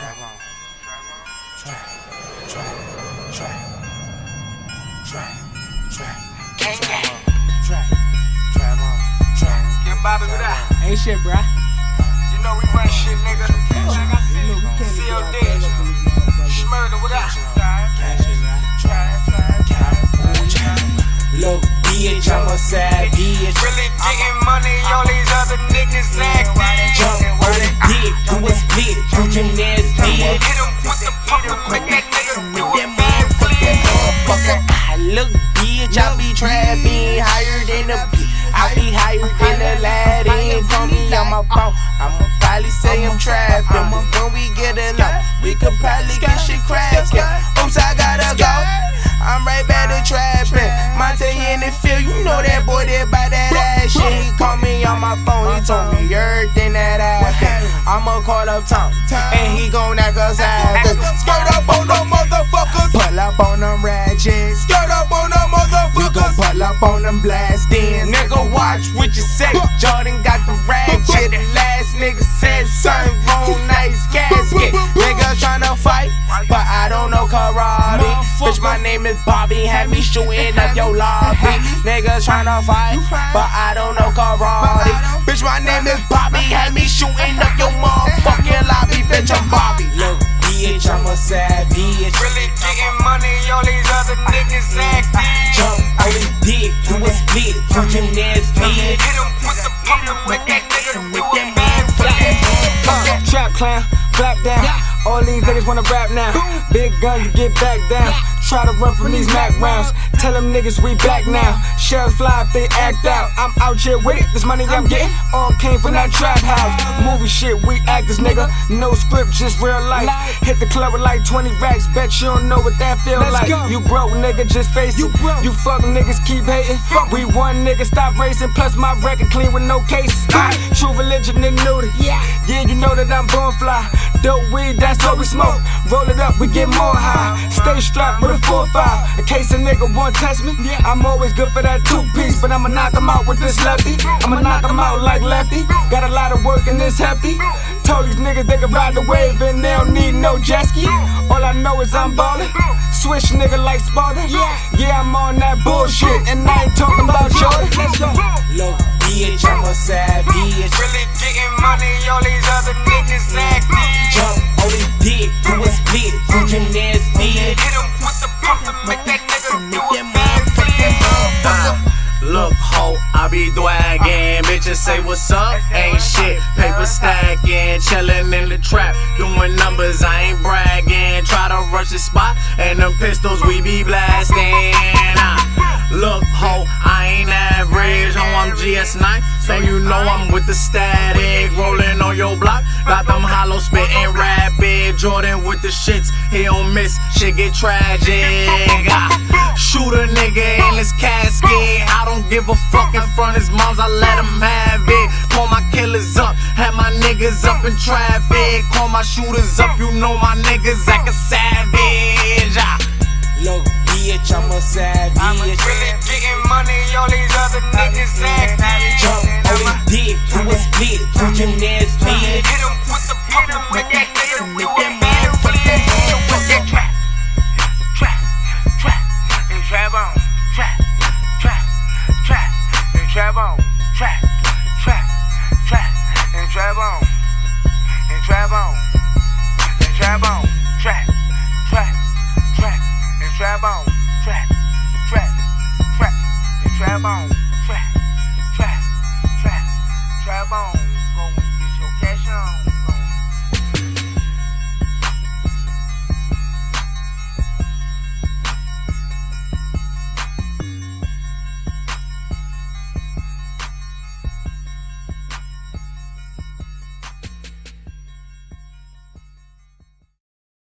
Trap on. Trap. Gang gang. Trap on. Get Bobby with that. Ain't shit, bruh. You know we run shit, nigga. COD. Schmurder with that. Look, bitch, I'm a savage. Really getting money, all these other niggas acting. Jump on the dick, do a split, do gymnastics. Hit him with the pump and make that nigga do a Motherfucker, look, bitch, I be trapping higher than a bitch. I be higher than a lad. Ain't call me on my phone. I'ma probably say I'm trapping. But when we get alone, we could probably get shit cracking. Oops, I gotta go. I'm right back to trapping. Monte in the field, you know that boy there by that ass shit. He called me on my phone, he told me everything that happened. I'ma call up Tom, and he gon' knock us out. Skirt up on them motherfuckers, pull up on them ratchets. Skirt up on them motherfuckers, we gon' pull up on them blasting. Nigga, watch what you say. Jordan got the ratchet. The last nigga said something wrong, nice casket. Niggas tryna fight, but I don't know karate. Bitch, my name is Bobby, had me shooting up your lobby. Niggas tryna fight, but I don't know karate. Bitch, my name is Bobby, had me shooting up your motherfucking lobby. Bitch, I'm Bobby. Look, bitch, I'm a savage. Really getting money, all these other niggas acting. Jump on the dick, do a split, do gymnastics. Hit him with the pump and make that nigga do a Trap clown, clap down. All these niggas wanna rap now. Big gun, you get back down. Try to run from these Mac rounds. Tell them niggas we back now. Shells fly if they act out. I'm out here with it. This money I'm getting all came from that trap house. Movie shit, we actors, nigga. No script, just real life. Hit the club with like 20 racks. Bet you don't know what that feel like. You broke, nigga, just face it. You fuck niggas, keep hating. We one nigga, stop racing. Plus my record clean with no cases. True religion and nudity. Yeah, you know that I'm born fly. Dope weed, that's all we smoke. Roll it up, we get more high. Stay strapped with a 4-5. In case a nigga won't test me, I'm always good for that 2-piece. But I'ma knock him out with this lefty. I'ma knock him out like lefty. Got a lot of work in this hefty. Told these niggas they can ride the wave and they don't need no jet ski. All I know is I'm ballin'. Switch nigga like Sparta. Yeah, I'm on that bullshit. And I ain't talking about Jordan. Let's go. Look, bitch, I'm a savage. Really getting money, all these other niggas acting. Jump on the dick, do a split, do gymnastics. Hit him with the pump and make that nigga do a Look, ho, I be dwaggin'. Bitches say what's up, ain't shit. Paper stacking, chillin' in the trap, doing numbers, I ain't bragging. Try to rush the spot, and them pistols we be blasting. Look, ho, I ain't average. Ho, I'm GS9, so you know I'm with the static. Rollin' on your block, got them hollow spittin' rapid. Jordan with the shits, he don't miss, shit get tragic. Shoot a nigga in his casket. I don't give a fuck in front of his moms, I let him have it. Call my killers up, have my niggas up in traffic. Call my shooters up, you know my niggas act a savage. Look, bitch, I'm a savage. Really getting money, all these other niggas acting. Jump on the dick, do a split, do gymnastics. Hit him with the pump and make that nigga do a Trap on, trap, and trap on, trap, and trap on, and trap on, and trap on, trap, and trap on, trap, and trap on.